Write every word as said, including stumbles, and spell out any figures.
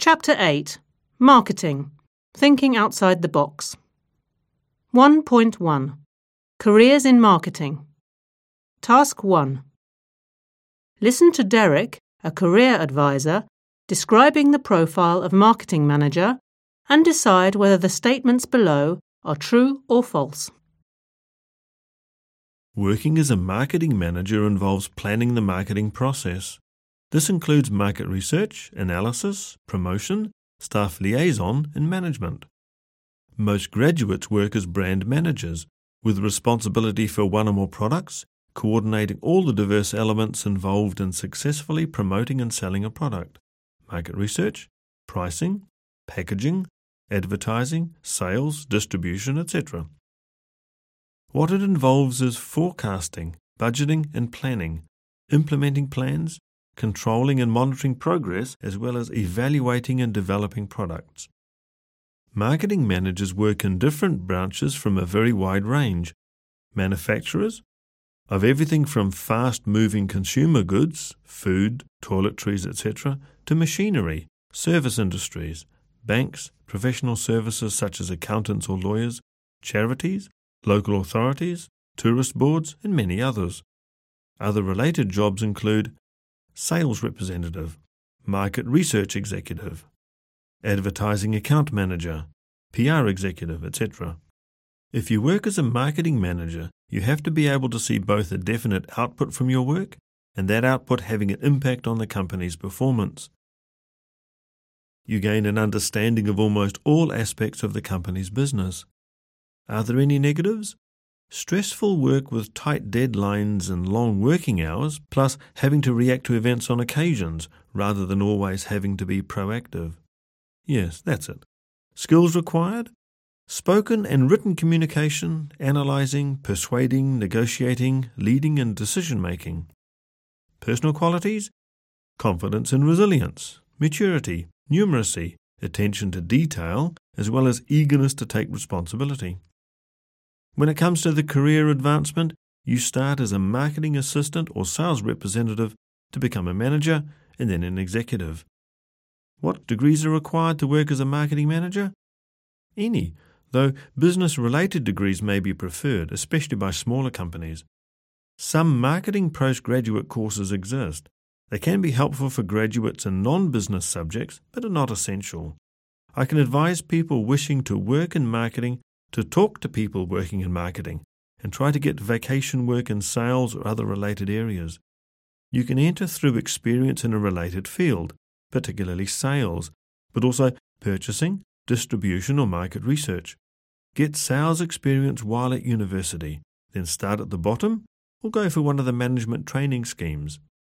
Chapter eight. Marketing. Thinking outside the box. one point one. Careers in Marketing. Task one. Listen to Derek, a career advisor, describing the profile of marketing manager and decide whether the statements below are true or false. Working as a marketing manager involves planning the marketing process. This includes market research, analysis, promotion, staff liaison, and management. Most graduates work as brand managers, with responsibility for one or more products, coordinating all the diverse elements involved in successfully promoting and selling a product: market research, pricing, packaging, advertising, sales, distribution, et cetera. What it involves is forecasting, budgeting and planning, implementing plans, controlling and monitoring progress, as well as evaluating and developing products. Marketing managers work in different branches from a very wide range. Manufacturers, of everything from fast-moving consumer goods, food, toiletries, et cetera, to machinery, service industries, banks, professional services such as accountants or lawyers, charities, local authorities, tourist boards, and many others. Other related jobs include sales representative, market research executive, advertising account manager, P R executive, et cetera. If you work as a marketing manager, you have to be able to see both a definite output from your work and that output having an impact on the company's performance. You gain an understanding of almost all aspects of the company's business. Are there any negatives? Stressful work with tight deadlines and long working hours, plus having to react to events on occasions rather than always having to be proactive. Yes, that's it. Skills required? Spoken and written communication, analysing, persuading, negotiating, leading and decision-making. Personal qualities? Confidence and resilience, maturity, numeracy, attention to detail, as well as eagerness to take responsibility. When it comes to the career advancement, you start as a marketing assistant or sales representative to become a manager and then an executive. What degrees are required to work as a marketing manager? Any, though business-related degrees may be preferred, especially by smaller companies. Some marketing postgraduate courses exist. They can be helpful for graduates in non-business subjects, but are not essential. I can advise people wishing to work in marketing to talk to people working in marketing and try to get vacation work in sales or other related areas. You can enter through experience in a related field, particularly sales, but also purchasing, distribution or market research. Get sales experience while at university, then start at the bottom or go for one of the management training schemes.